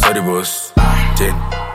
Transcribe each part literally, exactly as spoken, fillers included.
sorry boss. Jen.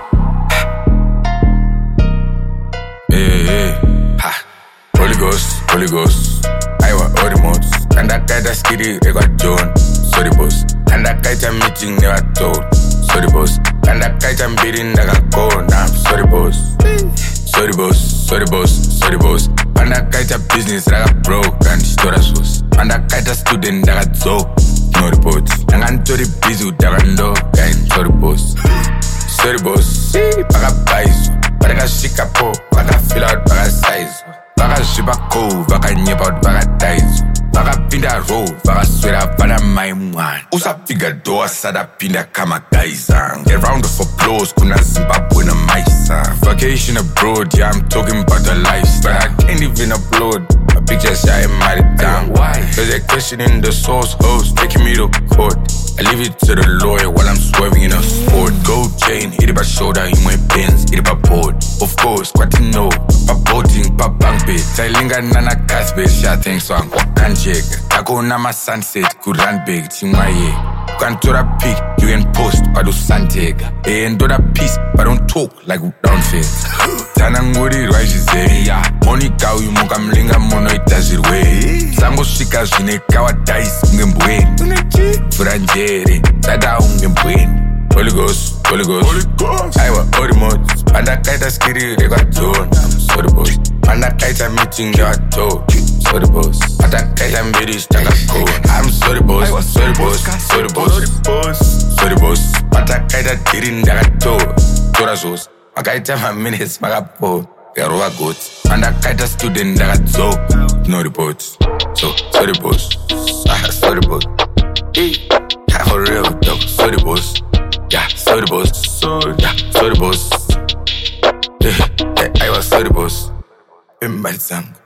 Hey, hey, ha. Holy Ghost, Holy Ghost. I want all the modes. And that guy that's skitty, they got John. Sorry boss. And that guy I'm meeting never told. Sorry boss. And that guy I'm beating, I got cold. Nah, I'm sorry boss. Sorry boss, sorry boss, sorry boss. And that guy a business, I got broke and store sauce. And that guy a student, I got dope. No report. And I'm totally busy with that dog. Sorry boss. Sorry boss. I got buys. But I got shit up, I got fill out, I got size. I got ship a cove, I got nip out, I got ties. I got pinda roll, I got sweat up, I got my one. Usa figure door, sada pinda kama guys. Get round of applause, kuna Zimbabwe na maisa. Vacation abroad, yeah, I'm talking about the lifestyle. I can't even upload my pictures, yeah, I'm mad at down. Why? Cause they're questioning the source host, taking me to court. I leave it to the lawyer while I'm swerving in a sport. Gold chain, hit it by shoulder, in my pins, hit it by board. Of course, what you know, pa boating, pa bank bit. Tailinga nana casbit, shot things so I'm can't check. I go na my sunset, could run big, tingwaye. You can do that pic, you can post, but do Santega. And do that piece, but don't talk like we don't fit. Tananguri, right, she say, yeah. Monica, you moka mlinga mono, it does it way. Sango shika, shine kawa dice, ngembweni. Frangere, tada ungembweni. Holy Ghost, Holy Ghost, Holy Ghost. I want all the modes. And that guy that's skitty, they got John. Sorry boss. And that guy I'm meeting, they got told. Sorry boss. And that guy I'm very stuck at cold. I'm sorry boss, sorry boss, sorry boss, sorry boss, sorry boss. And that guy that didn't, they got told. Tora sauce. I got time a minutes, my got po. They are over goats. And that guy that's student, they got so. No reports. So, sorry boss. Ah, sorry boss. Hey, for real though. Sorry boss. Yeah, sorry boss. Sorry, yeah, sorry boss. Yeah, yeah, I was sorry boss. In my song.